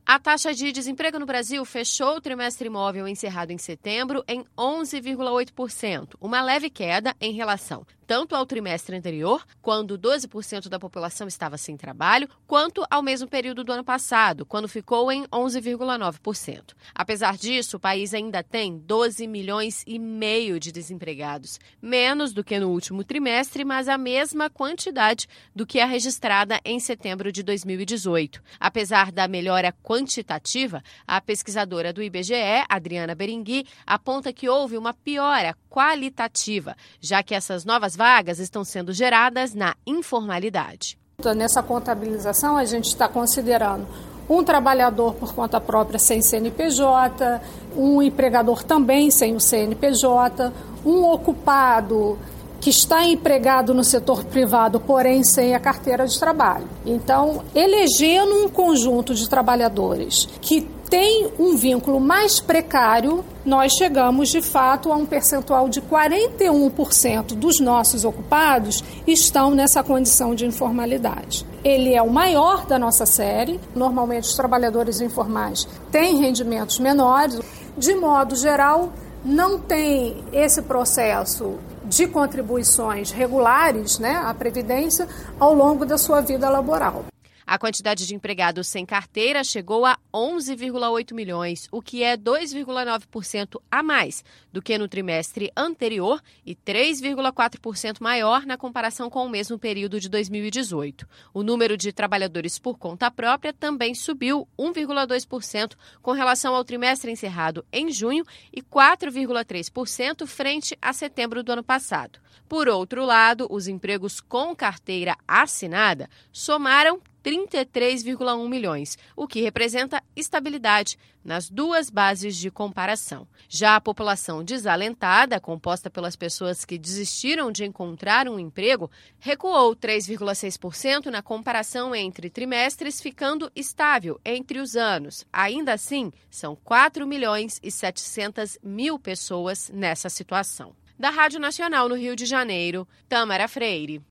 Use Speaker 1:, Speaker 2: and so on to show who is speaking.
Speaker 1: A taxa de desemprego no Brasil fechou o trimestre imóvel encerrado em setembro em 11,8%, uma leve queda em relação tanto ao trimestre anterior, quando 12% da população estava sem trabalho, quanto ao mesmo período do ano passado, quando ficou em 11,9%. Apesar disso, o país ainda tem 12 milhões e meio de desempregados, menos do que no último trimestre, mas a mesma quantidade do que a registrada em setembro de 2018. Apesar da melhora quantitativa, a pesquisadora do IBGE, Adriana Berengui, aponta que houve uma piora qualitativa, já que essas novas vagas estão sendo geradas na informalidade.
Speaker 2: Nessa contabilização, a gente está considerando um trabalhador por conta própria sem CNPJ, um empregador também sem o CNPJ, um ocupado que está empregado no setor privado, porém sem a carteira de trabalho. Então, elegendo um conjunto de trabalhadores que tem um vínculo mais precário, nós chegamos, de fato, a um percentual de 41% dos nossos ocupados estão nessa condição de informalidade. Ele é o maior da nossa série. Normalmente, os trabalhadores informais têm rendimentos menores. De modo geral, não tem esse processo de contribuições regulares, à Previdência ao longo da sua vida laboral.
Speaker 1: A quantidade de empregados sem carteira chegou a 11,8 milhões, o que é 2,9% a mais do que no trimestre anterior e 3,4% maior na comparação com o mesmo período de 2018. O número de trabalhadores por conta própria também subiu 1,2% com relação ao trimestre encerrado em junho e 4,3% frente a setembro do ano passado. Por outro lado, os empregos com carteira assinada somaram 33,1 milhões, o que representa estabilidade nas duas bases de comparação. Já a população desalentada, composta pelas pessoas que desistiram de encontrar um emprego, recuou 3,6% na comparação entre trimestres, ficando estável entre os anos. Ainda assim, são 4 milhões e 700 mil pessoas nessa situação. Da Rádio Nacional no Rio de Janeiro, Tâmara Freire.